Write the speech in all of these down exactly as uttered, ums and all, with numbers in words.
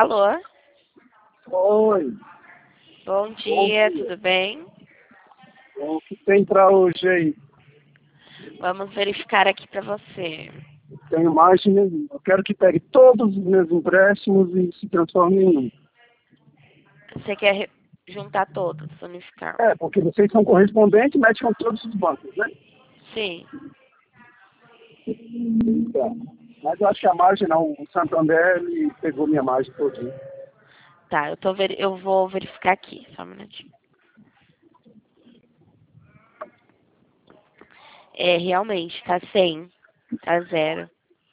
Alô? Oi. Bom Bom dia, dia. tudo bem? O que tem para hoje aí? Vamos verificar aqui para você. Tenho margem nenhuma. Eu quero que pegue todos os meus empréstimos e se transforme em um. Você quer re- juntar todos, unificar? É, porque vocês são correspondentes e mexem com todos os bancos, né? Sim. Então, mas eu acho que a margem não. O Santander, ele pegou minha margem todinha. Tá, eu, tô veri- eu vou verificar aqui, só um minutinho. É, realmente, tá cem, tá zero.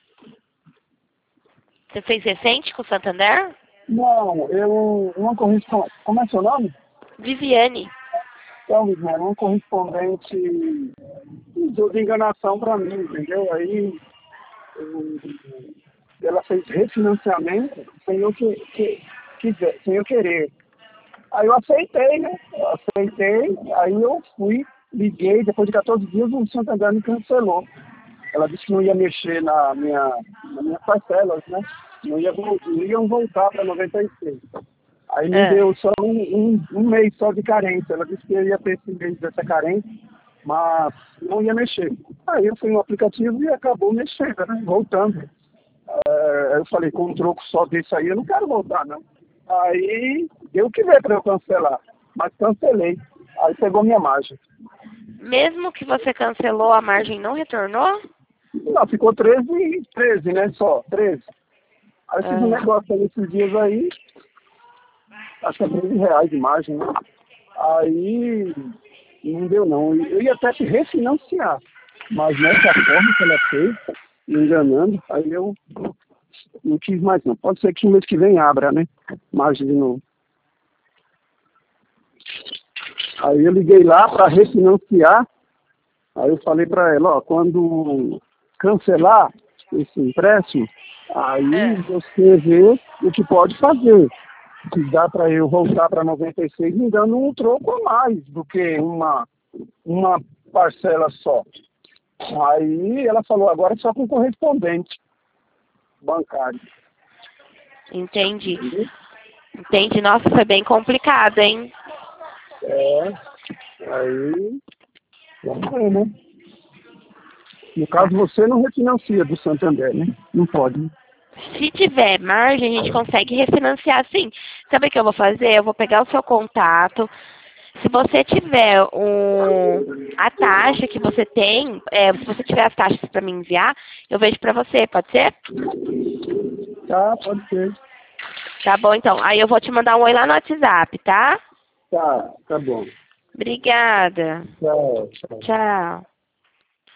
Você fez recente com o Santander? Não, eu não correspondo. Como é seu nome? Viviane. Então, Viviane, um correspondente usou de enganação para mim, entendeu? Aí eu- ela fez refinanciamento sem eu, que, que, quiser, sem eu querer. Aí eu aceitei, né? Eu aceitei, aí eu fui, liguei, depois de quatorze dias o Santander me cancelou. Ela disse que não ia mexer na minha, na minha parcelas, né? Não, ia, vol- não iam voltar para noventa e seis. Aí me Ah, deu só um, um, um mês só de carência. Ela disse que eu ia ter esse mês dessa carência, mas não ia mexer. Aí eu fui no aplicativo e acabou mexendo, né? Voltando. É, eu falei, com um troco só desse aí, eu não quero voltar, não. Aí deu o que ver para eu cancelar, mas cancelei. Aí pegou minha margem. mesmo que você cancelou, a margem não retornou? Não, ficou treze, treze, né? Só, treze. Aí eu fiz um Ah, negócio aí esses dias aí, acho que é treze reais de margem, né? Aí não deu não. Eu ia até te refinanciar, mas nessa forma que ela fez, me enganando, aí eu não quis mais não. Pode ser que no mês que vem abra, né? Margem de novo. Aí eu liguei lá para refinanciar, aí eu falei para ela, ó, quando cancelar esse empréstimo, aí ah. você vê o que pode fazer. Se dá para eu voltar para noventa e seis me dando um troco a mais do que uma, uma parcela só. Aí ela falou, agora é só com correspondente bancário. Entendi. Entendeu? Entendi. Nossa, foi bem complicado, hein? É, aí, vamos ver, né? No Tá. caso, você não refinancia do Santander, né? Não pode, né? Se tiver margem, a gente consegue refinanciar sim. Sabe o que eu vou fazer? Eu vou pegar o seu contato. Se você tiver um, a taxa que você tem, é, se você tiver as taxas para me enviar, eu vejo para você, pode ser? Tá, pode ser. Tá bom, então. Aí eu vou te mandar um oi lá no WhatsApp, tá? Tá, tá bom. Obrigada. Tchau, tchau. Tchau.